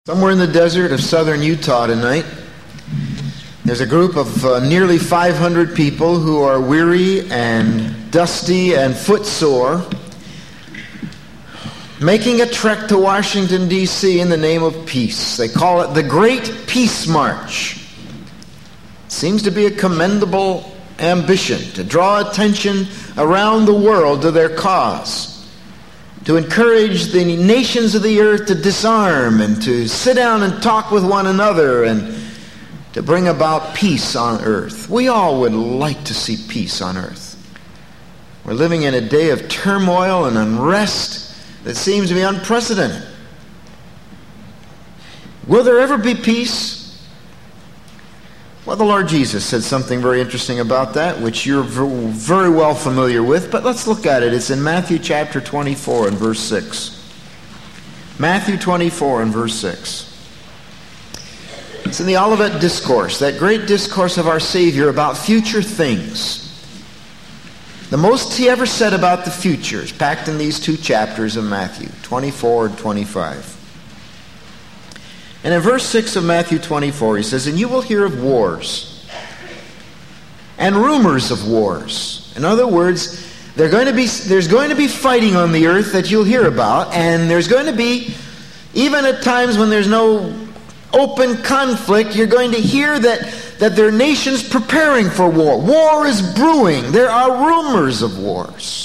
Somewhere in the desert of southern Utah tonight, there's a group of nearly 500 people who are weary and dusty and footsore, making a trek to Washington, D.C. in the name of peace. They call it the Great Peace March. Seems to be a commendable ambition to draw attention around the world to their cause, to encourage the nations of the earth to disarm and to sit down and talk with one another and to bring about peace on earth. We all would like to see peace on earth. We're living in a day of turmoil and unrest that seems to be unprecedented. Will there ever be peace? Well, the Lord Jesus said something very interesting about that, which you're very well familiar with, but let's look at it. It's in Matthew chapter 24 and verse 6. Matthew 24 and verse 6. It's in the Olivet Discourse, that great discourse of our Savior about future things. The most he ever said about the future is packed in these two chapters of Matthew, 24 and 25. And in verse 6 of Matthew 24, he says, "And you will hear of wars and rumors of wars." In other words, there's going to be fighting on the earth that you'll hear about, and there's going to be, even at times when there's no open conflict, you're going to hear that there are nations preparing for war. War is brewing. There are rumors of wars.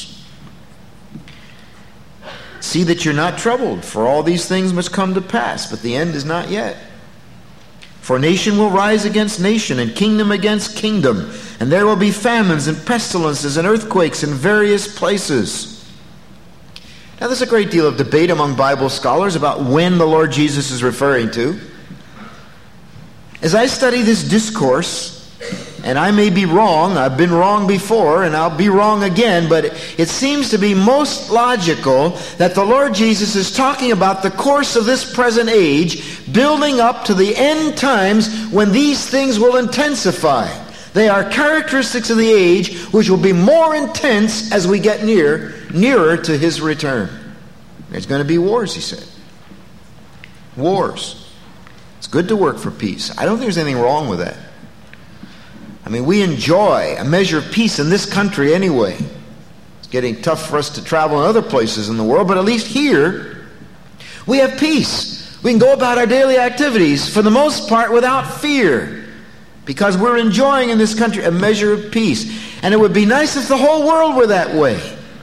See that you're not troubled, for all these things must come to pass, but the end is not yet. For nation will rise against nation, and kingdom against kingdom, and there will be famines and pestilences and earthquakes in various places. Now there's a great deal of debate among Bible scholars about when the Lord Jesus is referring to. As I study this discourse, and I may be wrong, I've been wrong before, and I'll be wrong again, but it seems to be most logical that the Lord Jesus is talking about the course of this present age, building up to the end times when these things will intensify. They are characteristics of the age which will be more intense as we get nearer to his return. There's going to be wars, he said. Wars. It's good to work for peace. I don't think there's anything wrong with that. I mean, we enjoy a measure of peace in this country anyway. It's getting tough for us to travel in other places in the world, but at least here, we have peace. We can go about our daily activities, for the most part, without fear, because we're enjoying in this country a measure of peace. And it would be nice if the whole world were that way.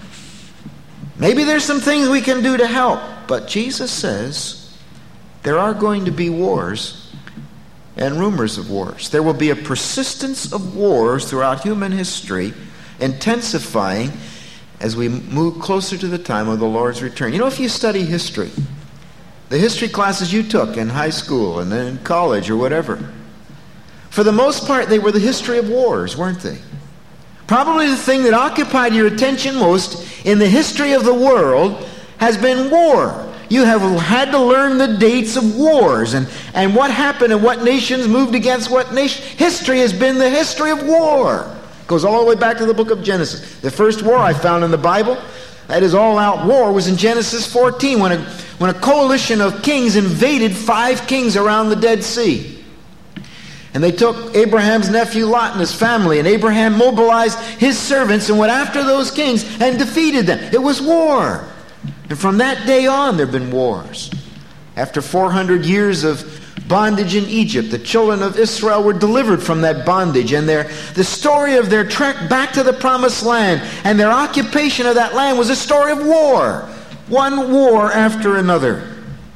Maybe there's some things we can do to help, but Jesus says there are going to be wars and rumors of wars. There will be a persistence of wars throughout human history, intensifying as we move closer to the time of the Lord's return. You know, if you study history, the history classes you took in high school and then in college or whatever, for the most part, they were the history of wars, weren't they? Probably the thing that occupied your attention most in the history of the world has been war. You have had to learn the dates of wars and what happened and what nations moved against what nation. History has been the history of war. It goes all the way back to the book of Genesis. The first war I found in the Bible, that is all-out war, was in Genesis 14 when a coalition of kings invaded 5 kings around the Dead Sea. And they took Abraham's nephew Lot and his family, and Abraham mobilized his servants and went after those kings and defeated them. It was war. And from that day on, there have been wars. After 400 years of bondage in Egypt, the children of Israel were delivered from that bondage. And the story of their trek back to the promised land and their occupation of that land was a story of war. One war after another.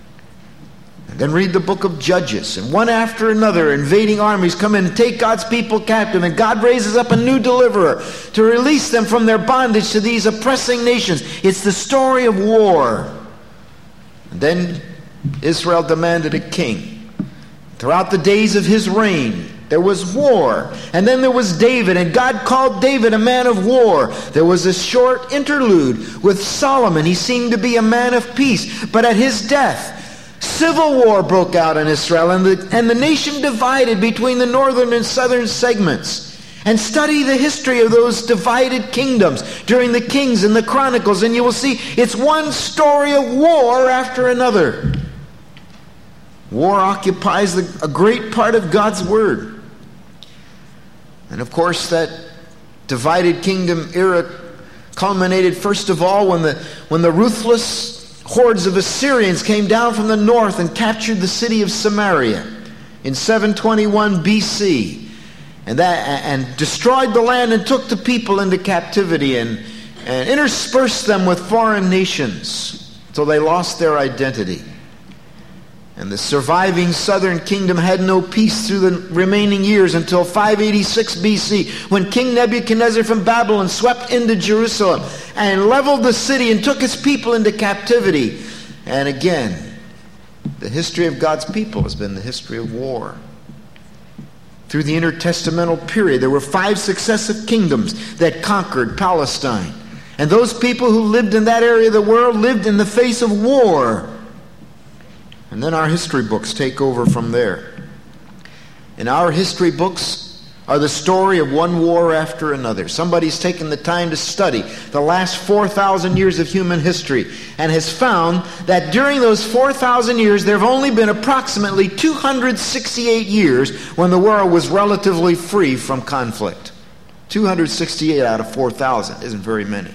And then read the book of Judges. And one after another, invading armies come in and take God's people captive. And God raises up a new deliverer to release them from their bondage to these oppressing nations. It's the story of war. And then Israel demanded a king. Throughout the days of his reign, there was war. And then there was David, and God called David a man of war. There was a short interlude with Solomon. He seemed to be a man of peace. But at his death, civil war broke out in Israel, and the nation divided between the northern and southern segments. And study the history of those divided kingdoms during the Kings and the Chronicles, and you will see it's one story of war after another. War occupies a great part of God's Word. And of course, that divided kingdom era culminated first of all when the ruthless hordes of Assyrians came down from the north and captured the city of Samaria in 721 BC. And destroyed the land and took the people into captivity and interspersed them with foreign nations until they lost their identity. And the surviving southern kingdom had no peace through the remaining years until 586 BC, when King Nebuchadnezzar from Babylon swept into Jerusalem and leveled the city and took its people into captivity. And again, the history of God's people has been the history of war. Through the intertestamental period, there were 5 successive kingdoms that conquered Palestine. And those people who lived in that area of the world lived in the face of war. And then our history books take over from there. And our history books are the story of one war after another. Somebody's taken the time to study the last 4,000 years of human history and has found that during those 4,000 years there have only been approximately 268 years when the world was relatively free from conflict. 268 out of 4,000 isn't very many.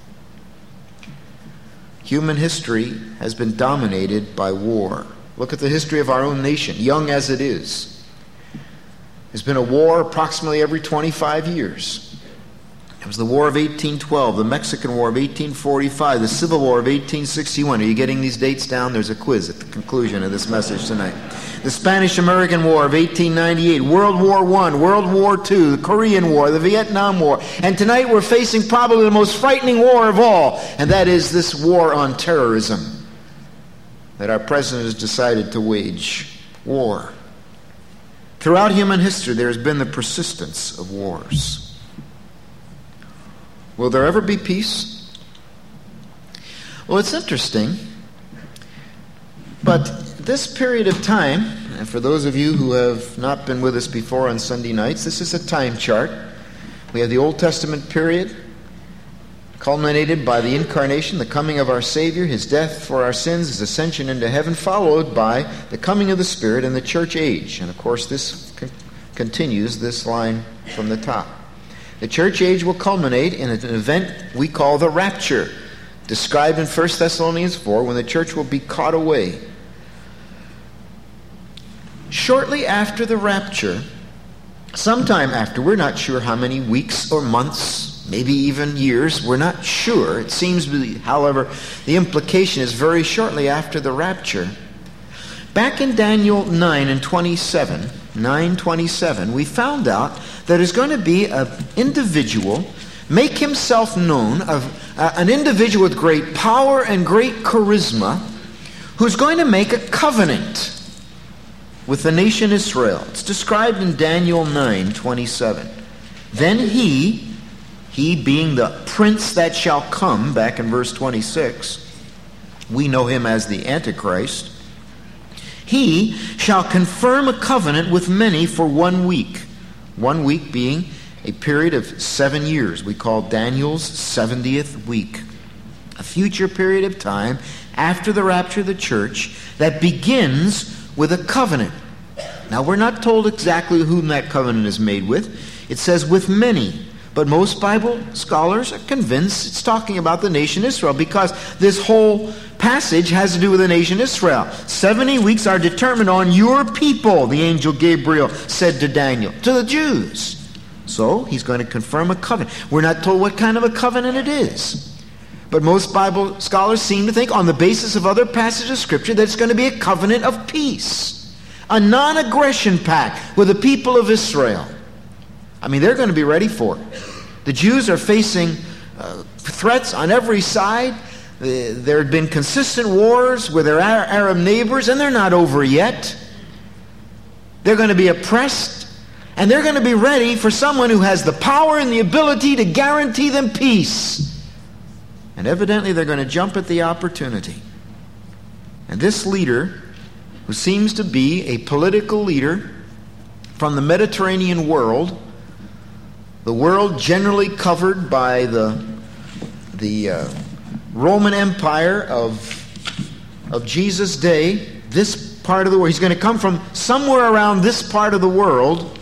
Human history has been dominated by war. Look at the history of our own nation, young as it is. There's been a war approximately every 25 years. It was the War of 1812, the Mexican War of 1845, the Civil War of 1861. Are you getting these dates down? There's a quiz at the conclusion of this message tonight. The Spanish-American War of 1898, World War I, World War II, the Korean War, the Vietnam War. And tonight we're facing probably the most frightening war of all, and that is this war on terrorism that our president has decided to wage. War. Throughout human history, there has been the persistence of wars. Will there ever be peace? Well, it's interesting, but this period of time, and for those of you who have not been with us before on Sunday nights, this is a time chart. We have the Old Testament period, culminated by the incarnation, the coming of our Savior, his death for our sins, his ascension into heaven, followed by the coming of the Spirit and the church age. And of course, this continues this line from the top. The church age will culminate in an event we call the rapture, described in 1 Thessalonians 4, when the church will be caught away. Shortly after the rapture, sometime after, we're not sure how many weeks or months, maybe even years, we're not sure. It seems, however, the implication is very shortly after the rapture. Back in Daniel 9:27, we found out that there's going to be an individual make himself known, an individual with great power and great charisma, who's going to make a covenant with the nation Israel. It's described in Daniel 9:27. Then he being the prince that shall come, back in verse 26, we know him as the Antichrist, he shall confirm a covenant with many for 1 week. 1 week being a period of 7 years. We call Daniel's 70th week. A future period of time after the rapture of the church that begins with a covenant. Now, we're not told exactly whom that covenant is made with. It says with many. But most Bible scholars are convinced it's talking about the nation Israel, because this whole passage has to do with the nation Israel. 70 weeks are determined on your people, the angel Gabriel said to Daniel, to the Jews. So he's going to confirm a covenant. We're not told what kind of a covenant it is. But most Bible scholars seem to think, on the basis of other passages of Scripture, that it's going to be a covenant of peace. A non-aggression pact with the people of Israel. I mean, they're going to be ready for it. The Jews are facing threats on every side. There had been consistent wars with their Arab neighbors, and they're not over yet. They're going to be oppressed, and they're going to be ready for someone who has the power and the ability to guarantee them peace. And evidently they're going to jump at the opportunity. And this leader, who seems to be a political leader from the Mediterranean world, the world generally covered by the Roman Empire of Jesus' day, this part of the world. He's going to come from somewhere around this part of the world.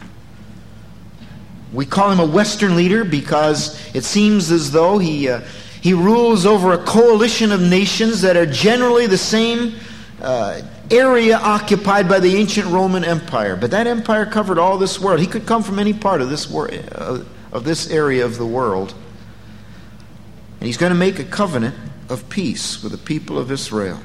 We call him a Western leader because it seems as though he rules over a coalition of nations that are generally the same area occupied by the ancient Roman Empire. But that empire covered all this world. He could come from any part of this area of the world. And he's going to make a covenant of peace with the people of Israel.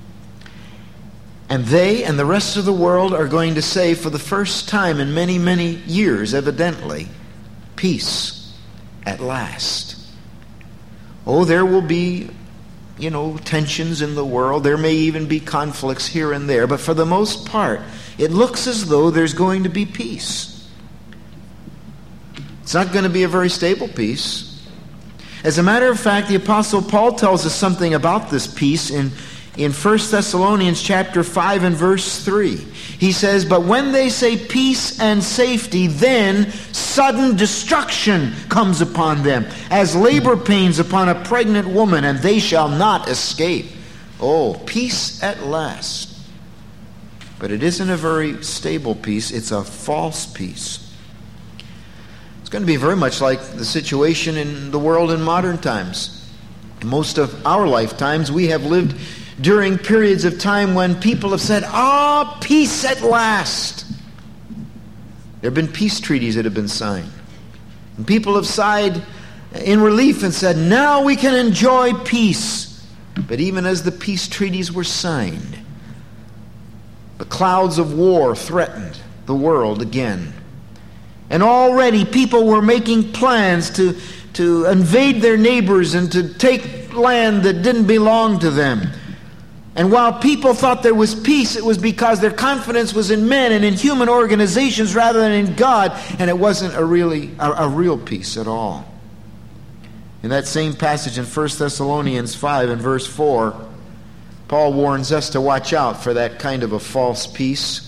And they and the rest of the world are going to say, for the first time in many, many years, evidently, peace at last. Oh, there will be, tensions in the world. There may even be conflicts here and there. But for the most part, it looks as though there's going to be peace. It's not going to be a very stable peace. As a matter of fact, the Apostle Paul tells us something about this peace in 1 Thessalonians chapter 5 and verse 3. He says, but when they say peace and safety, then sudden destruction comes upon them, as labor pains upon a pregnant woman, and they shall not escape. Oh, peace at last. But it isn't a very stable peace. It's a false peace. It's going to be very much like the situation in the world in modern times. Most of our lifetimes, we have lived during periods of time when people have said, peace at last. There have been peace treaties that have been signed. And people have sighed in relief and said, now we can enjoy peace. But even as the peace treaties were signed, the clouds of war threatened the world again. And already people were making plans to invade their neighbors and to take land that didn't belong to them. And while people thought there was peace, it was because their confidence was in men and in human organizations rather than in God, and it wasn't a real peace at all. In that same passage in 1 Thessalonians 5 and verse 4, Paul warns us to watch out for that kind of a false peace.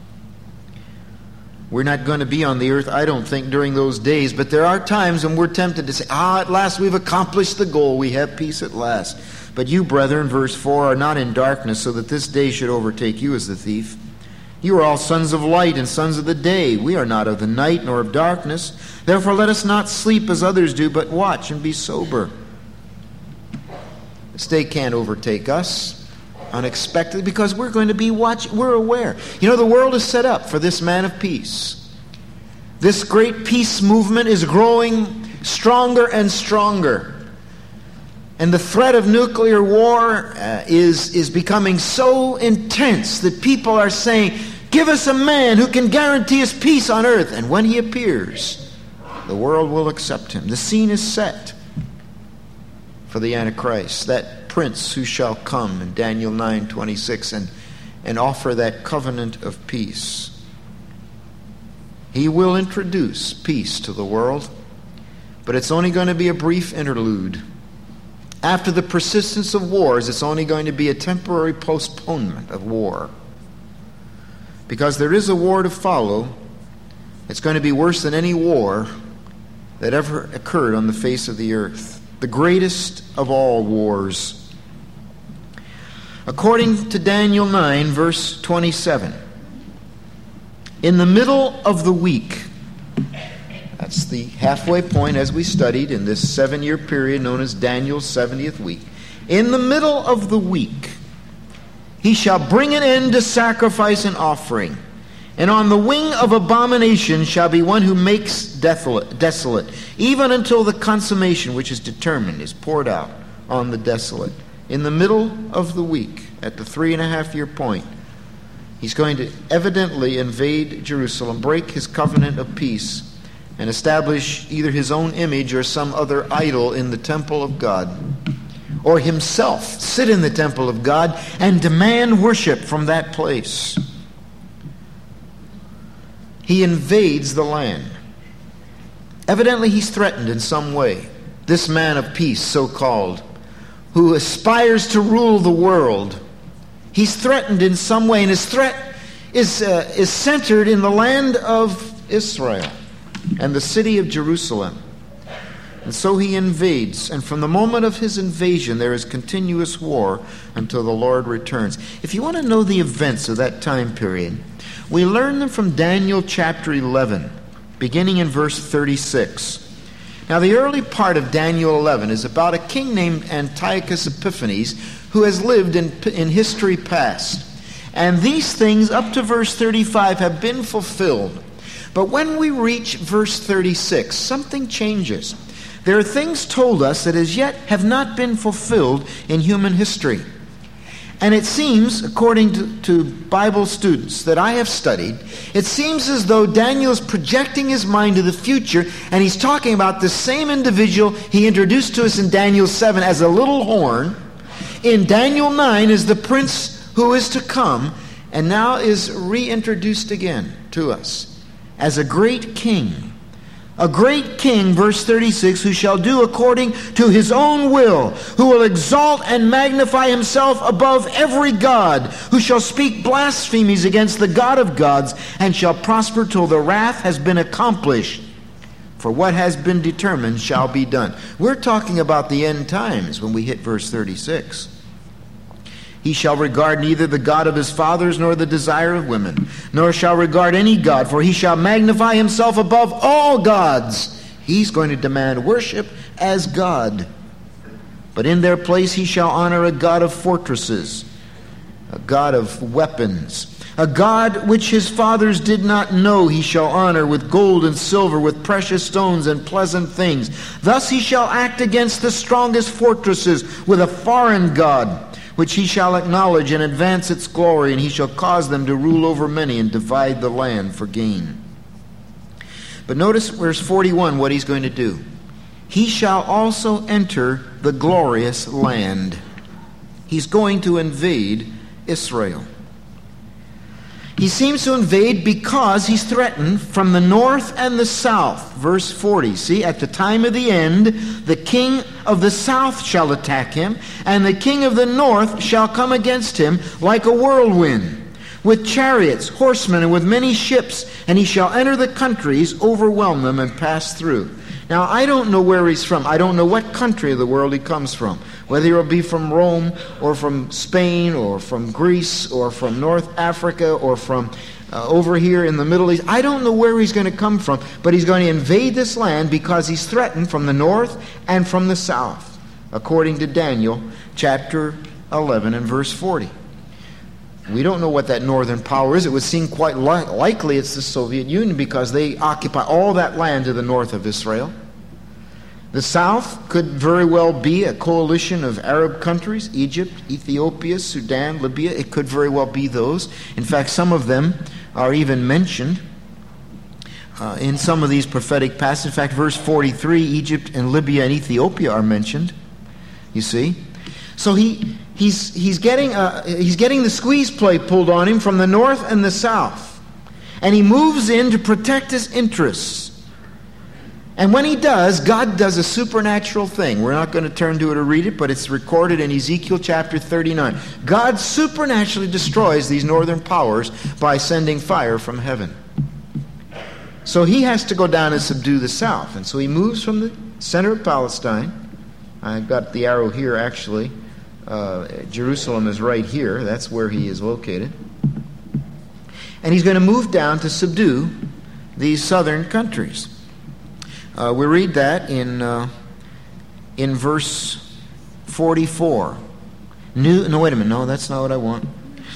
We're not going to be on the earth, I don't think, during those days, but there are times when we're tempted to say, at last we've accomplished the goal, we have peace at last. But you, brethren, verse 4, are not in darkness, so that this day should overtake you as the thief. You are all sons of light and sons of the day. We are not of the night nor of darkness. Therefore let us not sleep as others do, but watch and be sober. This day can't overtake us unexpectedly because we're going to be watching. We're aware. The world is set up for this man of peace. This great peace movement is growing stronger and stronger. And the threat of nuclear war is becoming so intense that people are saying, give us a man who can guarantee us peace on earth. And when he appears, the world will accept him. The scene is set for the Antichrist, that prince who shall come in Daniel 9:26 and offer that covenant of peace. He will introduce peace to the world, but it's only going to be a brief interlude. After the persistence of wars, it's only going to be a temporary postponement of war. Because there is a war to follow. It's going to be worse than any war that ever occurred on the face of the earth. The greatest of all wars. According to Daniel 9, verse 27, in the middle of the week, that's the halfway point as we studied in this 7-year period known as Daniel's 70th week. In the middle of the week, he shall bring an end to sacrifice and offering. And on the wing of abomination shall be one who makes desolate, even until the consummation which is determined is poured out on the desolate. In the middle of the week, at the 3.5-year point, he's going to evidently invade Jerusalem, break his covenant of peace, and establish either his own image or some other idol in the temple of God, or himself sit in the temple of God and demand worship from that place. He invades the land. Evidently he's threatened in some way. This man of peace, so-called, who aspires to rule the world, he's threatened in some way, and his threat is centered in the land of Israel and the city of Jerusalem. And so he invades, and from the moment of his invasion there is continuous war until the Lord returns. If you want to know the events of that time period, we learn them from Daniel chapter 11, beginning in verse 36. Now the early part of Daniel 11 is about a king named Antiochus Epiphanes who has lived in history past. And these things up to verse 35 have been fulfilled. But when we reach verse 36, something changes. There are things told us that as yet have not been fulfilled in human history. And it seems, according to Bible students that I have studied, it seems as though Daniel is projecting his mind to the future, and he's talking about the same individual he introduced to us in Daniel 7 as a little horn, in Daniel 9 as the prince who is to come, and now is reintroduced again to us as a great king. A great king, verse 36, who shall do according to his own will, who will exalt and magnify himself above every god, who shall speak blasphemies against the God of gods, and shall prosper till the wrath has been accomplished. For what has been determined shall be done. We're talking about the end times when we hit verse 36. He shall regard neither the God of his fathers nor the desire of women, nor shall regard any god, for he shall magnify himself above all gods. He's going to demand worship as God. But in their place he shall honor a God of fortresses, a God of weapons, a God which his fathers did not know he shall honor with gold and silver, with precious stones and pleasant things. Thus he shall act against the strongest fortresses with a foreign God, which he shall acknowledge and advance its glory, and he shall cause them to rule over many and divide the land for gain. But notice verse 41, what he's going to do. He shall also enter the glorious land. He's going to invade Israel. He seems to invade because he's threatened from the north and the south. Verse 40. See, at the time of the end, the king of the south shall attack him, and the king of the north shall come against him like a whirlwind, with chariots, horsemen, and with many ships, and he shall enter the countries, overwhelm them, and pass through. Now, I don't know where he's from. I don't know what country of the world he comes from. Whether he'll be from Rome, or from Spain, or from Greece, or from North Africa, or from over here in the Middle East. I don't know where he's going to come from, but he's going to invade this land because he's threatened from the north and from the south, according to Daniel chapter 11 and verse 40. We don't know what that northern power is. It would seem quite likely it's the Soviet Union because they occupy all that land to the north of Israel. The south could very well be a coalition of Arab countries, Egypt, Ethiopia, Sudan, Libya. It could very well be those. In fact, some of them are even mentioned in some of these prophetic passages. In fact, verse 43, Egypt and Libya and Ethiopia are mentioned. You see? So he's getting the squeeze plate pulled on him from the north and the south. And he moves in to protect his interests. And when he does, God does a supernatural thing. We're not going to turn to it or read it, but it's recorded in Ezekiel chapter 39. God supernaturally destroys these northern powers by sending fire from heaven. So he has to go down and subdue the south. And so he moves from the center of Palestine. I've got the arrow here, actually. Jerusalem is right here. That's where he is located. And he's going to move down to subdue these southern countries. We read that in verse 44. No, wait a minute. No, that's not what I want.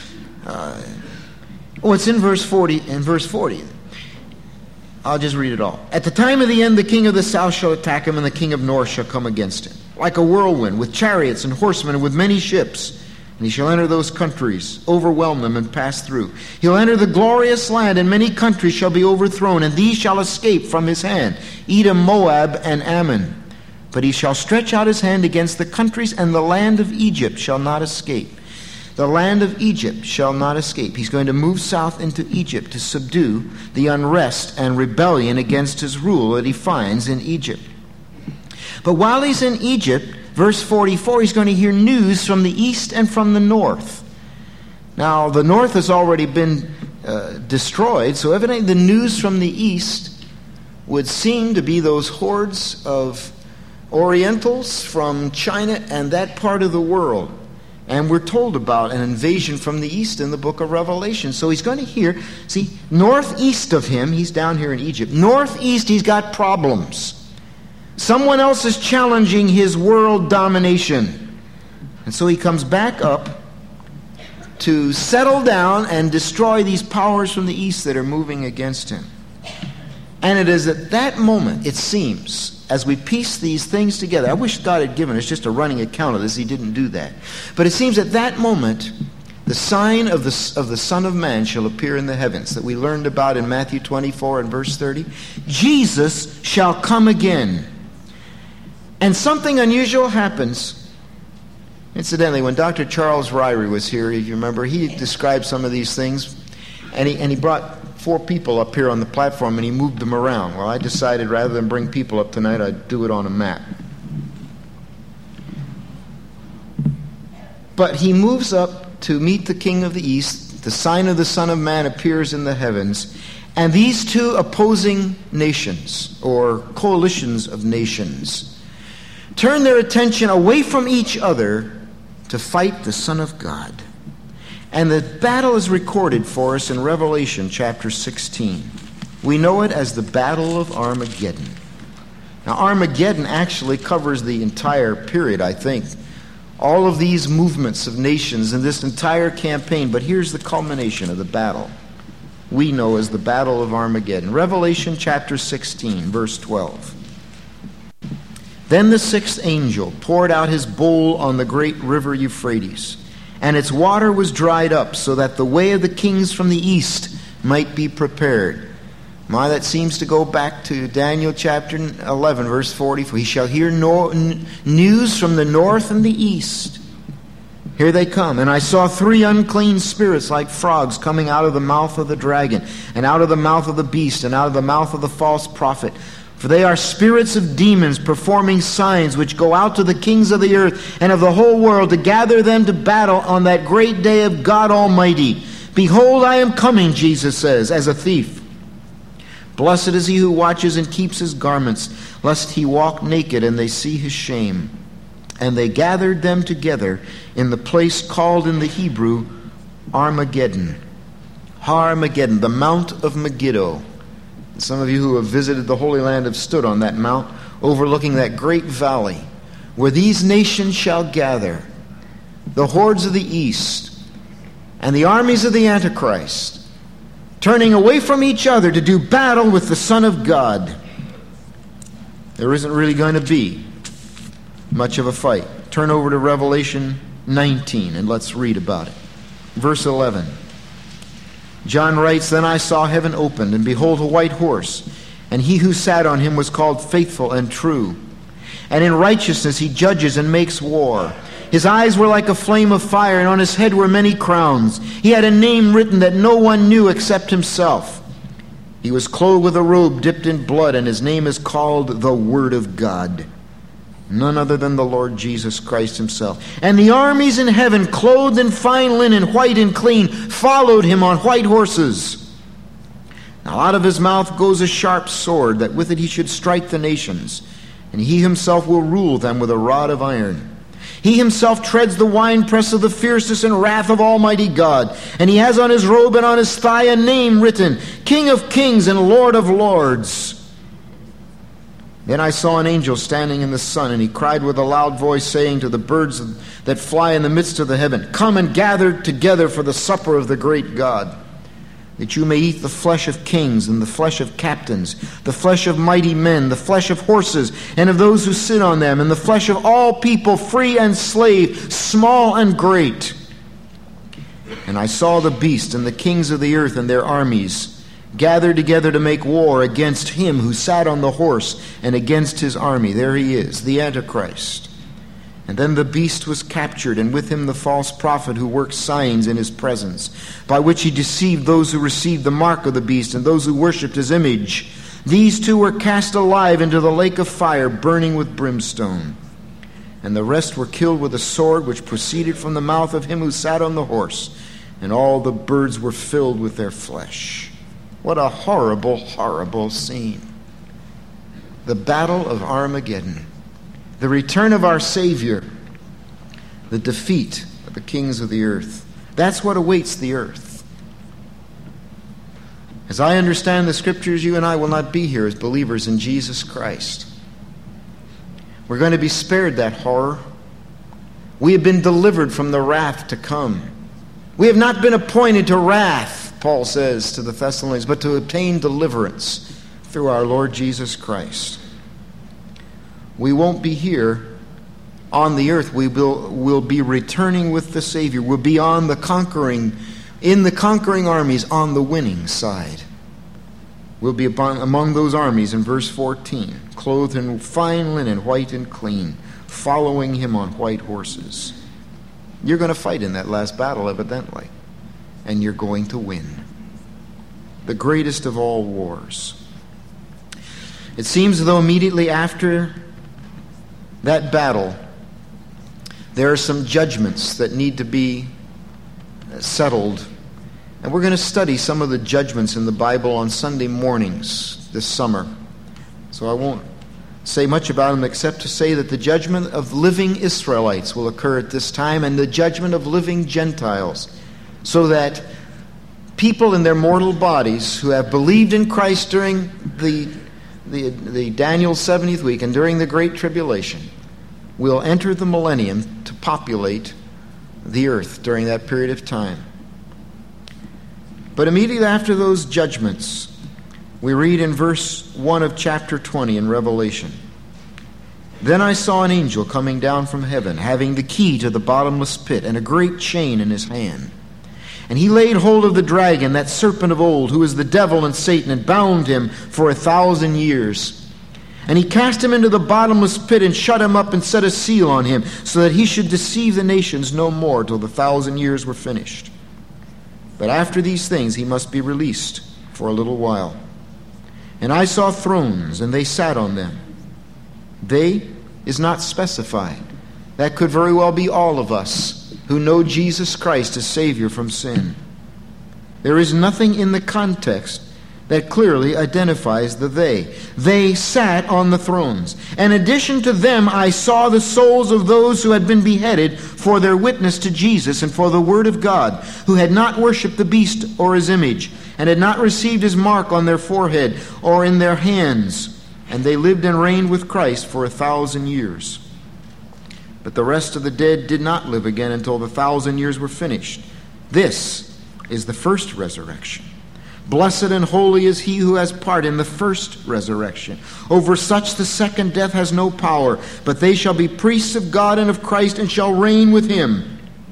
It's in verse 40. In verse 40. I'll just read it all. At the time of the end, the king of the south shall attack him, and the king of north shall come against him, like a whirlwind, with chariots and horsemen, and with many ships. And he shall enter those countries, overwhelm them, and pass through. He'll enter the glorious land, and many countries shall be overthrown, and these shall escape from his hand, Edom, Moab, and Ammon. But he shall stretch out his hand against the countries, and the land of Egypt shall not escape. The land of Egypt shall not escape. He's going to move south into Egypt to subdue the unrest and rebellion against his rule that he finds in Egypt. But while he's in Egypt, verse 44, he's going to hear news from the east and from the north. Now, the north has already been destroyed, so evidently the news from the east would seem to be those hordes of Orientals from China and that part of the world. And we're told about an invasion from the east in the book of Revelation. So he's going to hear, see, northeast of him, he's down here in Egypt, northeast he's got problems. Someone else is challenging his world domination. And so he comes back up to settle down and destroy these powers from the east that are moving against him. And it is at that moment, it seems, as we piece these things together, I wish God had given us just a running account of this. He didn't do that. But it seems at that moment, the sign of the Son of Man shall appear in the heavens, that we learned about in Matthew 24 and verse 30. Jesus shall come again. And something unusual happens. Incidentally, when Dr. Charles Ryrie was here, if you remember, he described some of these things, and he brought 4 people up here on the platform, and he moved them around. Well, I decided rather than bring people up tonight, I'd do it on a map. But he moves up to meet the King of the East. The sign of the Son of Man appears in the heavens, and these 2 opposing nations, or coalitions of nations, turn their attention away from each other to fight the Son of God. And the battle is recorded for us in Revelation chapter 16. We know it as the Battle of Armageddon. Now, Armageddon actually covers the entire period, I think. All of these movements of nations in this entire campaign. But here's the culmination of the battle we know as the Battle of Armageddon. Revelation chapter 16, verse 12. Then the 6th angel poured out his bowl on the great river Euphrates, and its water was dried up, so that the way of the kings from the east might be prepared. My, that seems to go back to Daniel chapter 11, verse 40. For he shall hear news from the north and the east. Here they come. And I saw 3 unclean spirits like frogs coming out of the mouth of the dragon, and out of the mouth of the beast, and out of the mouth of the false prophet. For they are spirits of demons performing signs, which go out to the kings of the earth and of the whole world to gather them to battle on that great day of God Almighty. Behold, I am coming, Jesus says, as a thief. Blessed is he who watches and keeps his garments, lest he walk naked and they see his shame. And they gathered them together in the place called in the Hebrew Armageddon. Armageddon, the Mount of Megiddo. Some of you who have visited the Holy Land have stood on that mount, overlooking that great valley, where these nations shall gather, the hordes of the east and the armies of the Antichrist, turning away from each other to do battle with the Son of God. There isn't really going to be much of a fight. Turn over to Revelation 19 and let's read about it. Verse 11. John writes, Then I saw heaven opened, and behold a white horse, and he who sat on him was called Faithful and True. And in righteousness he judges and makes war. His eyes were like a flame of fire, and on his head were many crowns. He had a name written that no one knew except himself. He was clothed with a robe dipped in blood, and his name is called the Word of God. None other than the Lord Jesus Christ himself. And the armies in heaven, clothed in fine linen, white and clean, followed him on white horses. Now out of his mouth goes a sharp sword, that with it he should strike the nations. And he himself will rule them with a rod of iron. He himself treads the winepress of the fierceness and wrath of Almighty God. And he has on his robe and on his thigh a name written, King of Kings and Lord of Lords. Then I saw an angel standing in the sun, and he cried with a loud voice, saying to the birds that fly in the midst of the heaven, Come and gather together for the supper of the great God, that you may eat the flesh of kings and the flesh of captains, the flesh of mighty men, the flesh of horses and of those who sit on them, and the flesh of all people, free and slave, small and great. And I saw the beast and the kings of the earth and their armies gathered together to make war against him who sat on the horse and against his army. There he is, the Antichrist. And then the beast was captured, and with him the false prophet who worked signs in his presence, by which he deceived those who received the mark of the beast and those who worshipped his image. These 2 were cast alive into the lake of fire, burning with brimstone. And the rest were killed with a sword which proceeded from the mouth of him who sat on the horse, and all the birds were filled with their flesh. What a horrible, horrible scene. The Battle of Armageddon. the return of our Savior, the defeat of the kings of the earth. That's what awaits the earth. As I understand the Scriptures, you and I will not be here as believers in Jesus Christ. We're going to be spared that horror. We have been delivered from the wrath to come. We have not been appointed to wrath, Paul says to the Thessalonians, but to obtain deliverance through our Lord Jesus Christ. We won't be here on the earth. We'll be returning with the Savior. We'll be in the conquering armies on the winning side. We'll be among those armies in verse 14, clothed in fine linen, white and clean, following him on white horses. You're going to fight in that last battle, evidently, and you're going to win. The greatest of all wars. It seems as though immediately after that battle, there are some judgments that need to be settled. And we're going to study some of the judgments in the Bible on Sunday mornings this summer. So I won't say much about them except to say that the judgment of living Israelites will occur at this time, and the judgment of living Gentiles, so that people in their mortal bodies who have believed in Christ during the Daniel 70th week and during the Great Tribulation will enter the millennium to populate the earth during that period of time. But immediately after those judgments, we read in verse 1 of chapter 20 in Revelation, "Then I saw an angel coming down from heaven, having the key to the bottomless pit and a great chain in his hand. And he laid hold of the dragon, that serpent of old, who is the devil and Satan, and bound him for 1,000 years. And he cast him into the bottomless pit and shut him up and set a seal on him, so that he should deceive the nations no more till the 1,000 years were finished. But after these things he must be released for a little while. And I saw thrones, and they sat on them." They is not specified. That could very well be all of us who know Jesus Christ as Savior from sin. There is nothing in the context that clearly identifies the they. They sat on the thrones. In addition to them, I saw the souls of those who had been beheaded for their witness to Jesus and for the word of God, who had not worshipped the beast or his image, and had not received his mark on their forehead or in their hands. And they lived and reigned with Christ for 1,000 years. But the rest of the dead did not live again until the 1,000 years were finished. This is the first resurrection. Blessed and holy is he who has part in the first resurrection. Over such the second death has no power, but they shall be priests of God and of Christ, and shall reign with him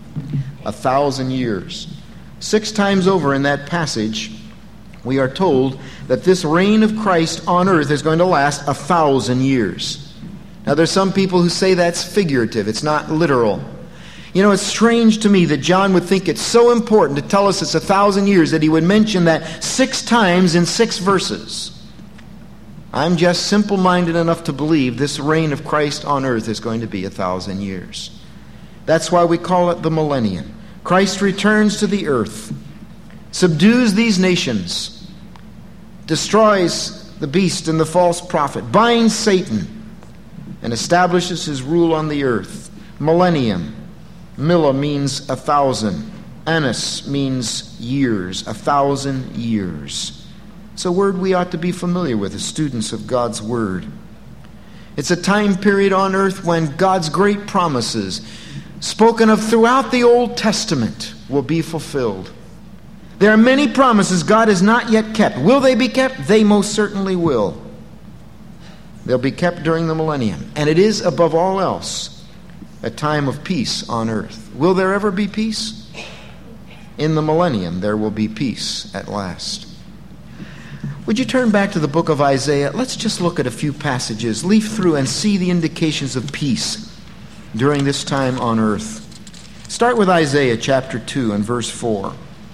1,000 years. 6 times over in that passage, we are told that this reign of Christ on earth is going to last 1,000 years. Now, there's some people who say that's figurative. It's not literal. You know, it's strange to me that John would think it's so important to tell us it's 1,000 years that he would mention that 6 times in 6 verses. I'm just simple-minded enough to believe this reign of Christ on earth is going to be 1,000 years. That's why we call it the millennium. Christ returns to the earth, subdues these nations, destroys the beast and the false prophet, binds Satan, and establishes his rule on the earth. Millennium. Millah means 1,000. Annis means years, 1,000 years. It's a word we ought to be familiar with as students of God's Word. It's a time period on earth when God's great promises, spoken of throughout the Old Testament, will be fulfilled. There are many promises God has not yet kept. Will they be kept? They most certainly will. They'll be kept during the millennium. And it is, above all else, a time of peace on earth. Will there ever be peace? In the millennium, there will be peace at last. Would you turn back to the book of Isaiah? Let's just look at a few passages, leaf through, and see the indications of peace during this time on earth. Start with Isaiah chapter 2 and verse 4.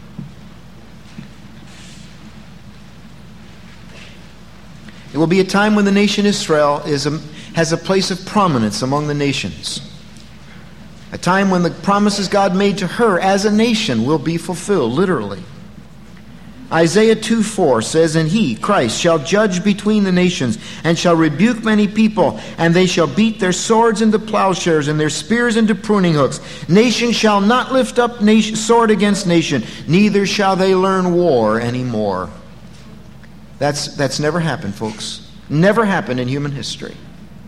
It will be a time when the nation Israel has a place of prominence among the nations. A time when the promises God made to her as a nation will be fulfilled, literally. Isaiah 2:4 says, "And he, Christ, shall judge between the nations, and shall rebuke many people, and they shall beat their swords into plowshares, and their spears into pruning hooks. Nation shall not lift up sword against nation, neither shall they learn war anymore." That's never happened, folks. Never happened in human history.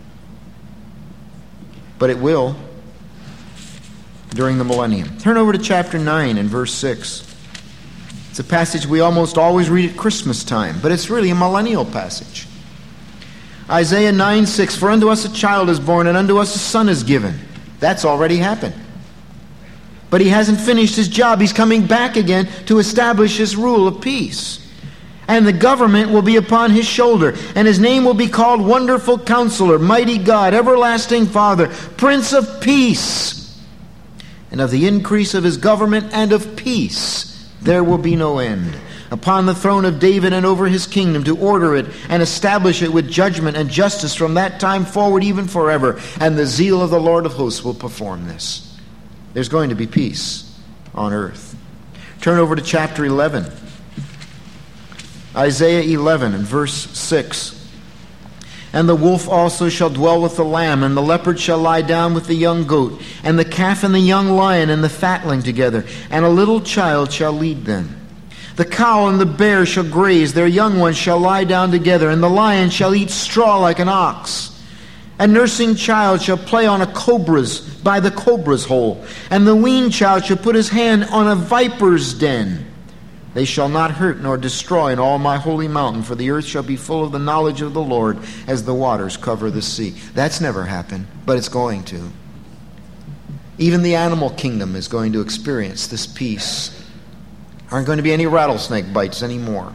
But it will during the millennium. Turn over to chapter 9 and verse 6. It's a passage we almost always read at Christmas time, but it's really a millennial passage. Isaiah 9:6, "For unto us a child is born, and unto us a son is given." That's already happened. But he hasn't finished his job. He's coming back again to establish his rule of peace. "And the government will be upon his shoulder, and his name will be called Wonderful Counselor, Mighty God, Everlasting Father, Prince of Peace. And of the increase of his government and of peace there will be no end. Upon the throne of David and over his kingdom, to order it and establish it with judgment and justice from that time forward even forever. And the zeal of the Lord of hosts will perform this." There's going to be peace on earth. Turn over to chapter 11. Isaiah 11 and verse 6. "And the wolf also shall dwell with the lamb, and the leopard shall lie down with the young goat, and the calf and the young lion and the fatling together, and a little child shall lead them. The cow and the bear shall graze, their young ones shall lie down together, and the lion shall eat straw like an ox. A nursing child shall play on by the cobra's hole, and the weaned child shall put his hand on a viper's den. They shall not hurt nor destroy in all my holy mountain, for the earth shall be full of the knowledge of the Lord as the waters cover the sea." That's never happened, but it's going to. Even the animal kingdom is going to experience this peace. Aren't going to be any rattlesnake bites anymore.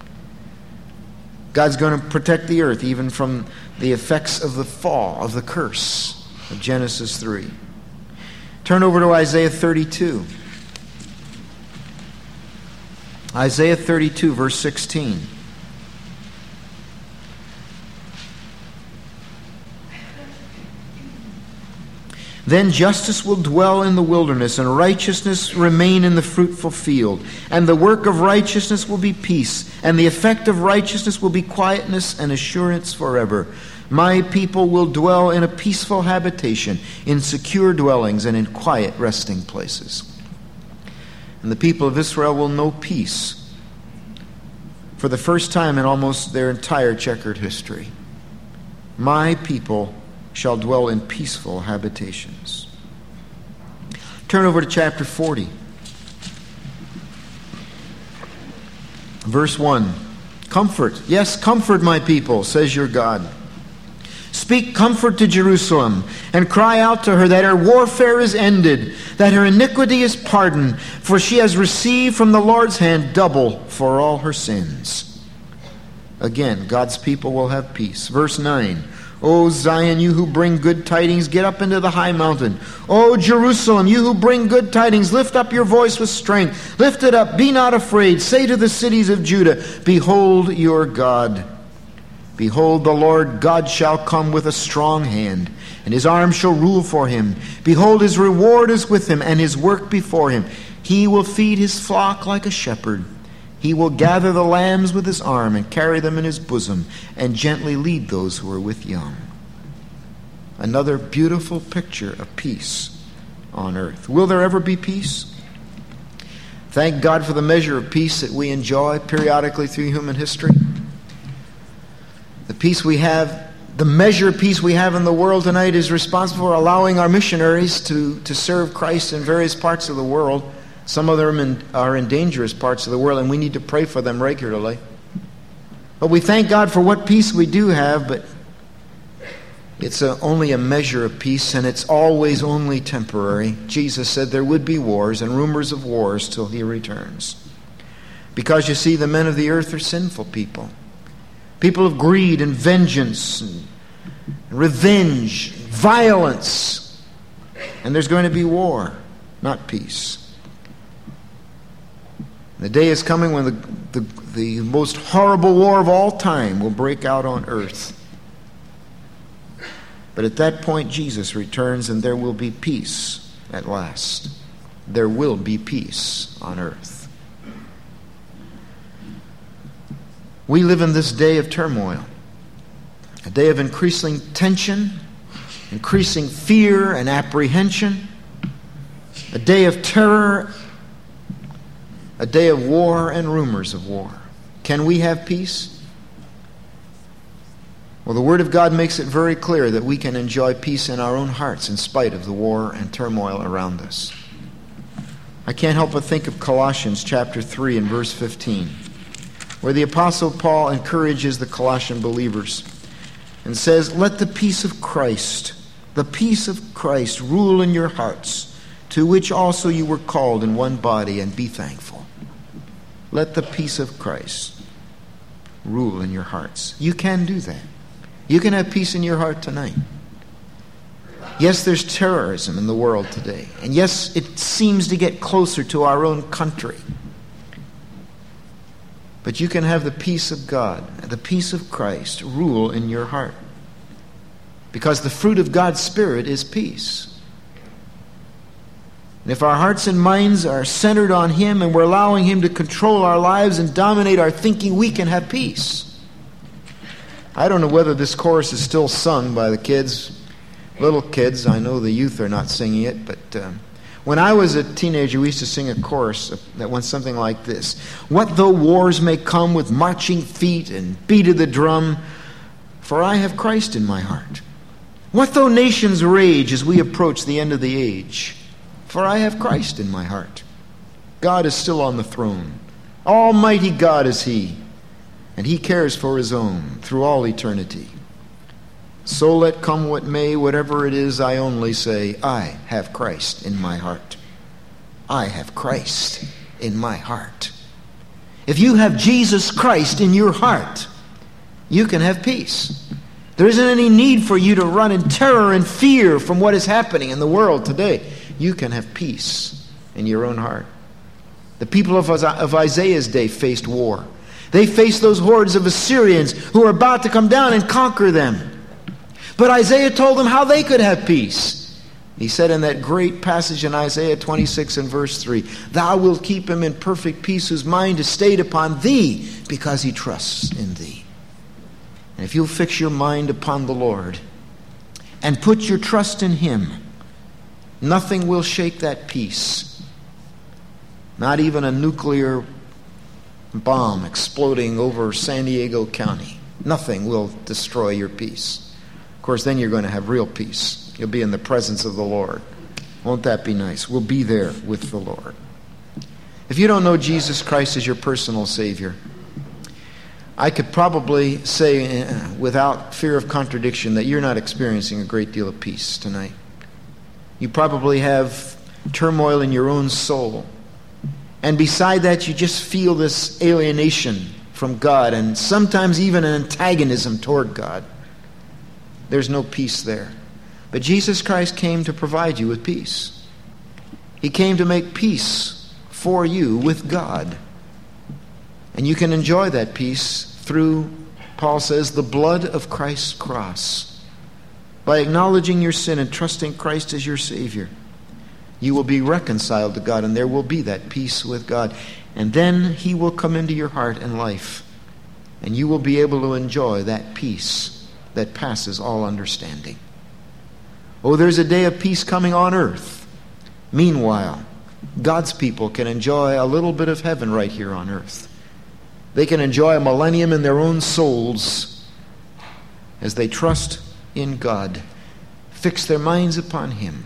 God's going to protect the earth even from the effects of the fall, of the curse of Genesis 3. Turn over to Isaiah 32. Isaiah 32, verse 16. "Then justice will dwell in the wilderness, and righteousness remain in the fruitful field. And the work of righteousness will be peace, and the effect of righteousness will be quietness and assurance forever. My people will dwell in a peaceful habitation, in secure dwellings, and in quiet resting places. And the people of Israel will know peace for the first time in almost their entire checkered history. My people shall dwell in peaceful habitations." Turn over to chapter 40. Verse 1. "Comfort, yes, comfort my people, says your God. Speak comfort to Jerusalem, and cry out to her that her warfare is ended, that her iniquity is pardoned, for she has received from the Lord's hand double for all her sins." Again, God's people will have peace. Verse 9. "O Zion, you who bring good tidings, get up into the high mountain. O Jerusalem, you who bring good tidings, lift up your voice with strength. Lift it up, be not afraid. Say to the cities of Judah, behold your God. Behold, the Lord God shall come with a strong hand, and his arm shall rule for him. Behold, his reward is with him, and his work before him. He will feed his flock like a shepherd. He will gather the lambs with his arm and carry them in his bosom, and gently lead those who are with young." Another beautiful picture of peace on earth. Will there ever be peace? Thank God for the measure of peace that we enjoy periodically through human history. The peace we have, the measure of peace we have in the world tonight is responsible for allowing our missionaries to serve Christ in various parts of the world. Some of them are in dangerous parts of the world, and we need to pray for them regularly. But we thank God for what peace we do have, but it's only a measure of peace, and it's always only temporary. Jesus said there would be wars and rumors of wars till he returns. Because you see, the men of the earth are sinful people. People of greed and vengeance and revenge, violence. And there's going to be war, not peace. The day is coming when the most horrible war of all time will break out on earth. But at that point, Jesus returns, and there will be peace at last. There will be peace on earth. We live in this day of turmoil, a day of increasing tension, increasing fear and apprehension, a day of terror, a day of war and rumors of war. Can we have peace? Well, the Word of God makes it very clear that we can enjoy peace in our own hearts in spite of the war and turmoil around us. I can't help but think of Colossians chapter 3 and verse 15, where the Apostle Paul encourages the Colossian believers and says, "Let the peace of Christ rule in your hearts, to which also you were called in one body, and be thankful." Let the peace of Christ rule in your hearts. You can do that. You can have peace in your heart tonight. Yes, there's terrorism in the world today. And yes, it seems to get closer to our own country. But you can have the peace of God, the peace of Christ rule in your heart. Because the fruit of God's Spirit is peace. And if our hearts and minds are centered on Him and we're allowing Him to control our lives and dominate our thinking, we can have peace. I don't know whether this chorus is still sung by the kids, little kids. I know the youth are not singing it, but when I was a teenager, we used to sing a chorus that went something like this. "What though wars may come with marching feet and beat of the drum, for I have Christ in my heart. What though nations rage as we approach the end of the age, for I have Christ in my heart. God is still on the throne. Almighty God is He, and He cares for His own through all eternity. So let come what may, whatever it is, I only say, I have Christ in my heart. I have Christ in my heart." If you have Jesus Christ in your heart, you can have peace. There isn't any need for you to run in terror and fear from what is happening in the world today. You can have peace in your own heart. The people of Isaiah's day faced war. They faced those hordes of Assyrians who were about to come down and conquer them. But Isaiah told them how they could have peace. He said in that great passage in Isaiah 26 and verse 3, "Thou wilt keep him in perfect peace whose mind is stayed upon thee, because he trusts in thee." And if you'll fix your mind upon the Lord and put your trust in Him, nothing will shake that peace. Not even a nuclear bomb exploding over San Diego County. Nothing will destroy your peace. Of course, then you're going to have real peace. You'll be in the presence of the Lord. Won't that be nice? We'll be there with the Lord. If you don't know Jesus Christ as your personal Savior, I could probably say without fear of contradiction that you're not experiencing a great deal of peace tonight. You probably have turmoil in your own soul. And beside that, you just feel this alienation from God and sometimes even an antagonism toward God. There's no peace there. But Jesus Christ came to provide you with peace. He came to make peace for you with God. And you can enjoy that peace through, Paul says, the blood of Christ's cross. By acknowledging your sin and trusting Christ as your Savior, you will be reconciled to God, and there will be that peace with God. And then He will come into your heart and life, and you will be able to enjoy that peace that passes all understanding. Oh, there's a day of peace coming on earth. Meanwhile, God's people can enjoy a little bit of heaven right here on earth. They can enjoy a millennium in their own souls as they trust in God, fix their minds upon Him,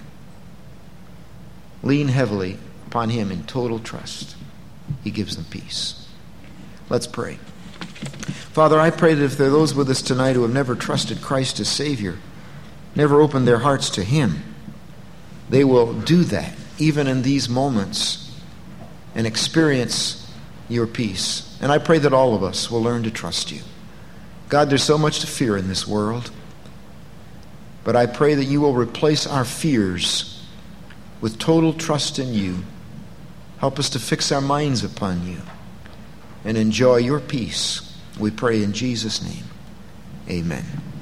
lean heavily upon Him in total trust. He gives them peace. Let's pray. Father, I pray that if there are those with us tonight who have never trusted Christ as Savior, never opened their hearts to Him, they will do that even in these moments and experience your peace. And I pray that all of us will learn to trust you. God, there's so much to fear in this world, but I pray that you will replace our fears with total trust in you. Help us to fix our minds upon you and enjoy your peace. We pray in Jesus' name. Amen.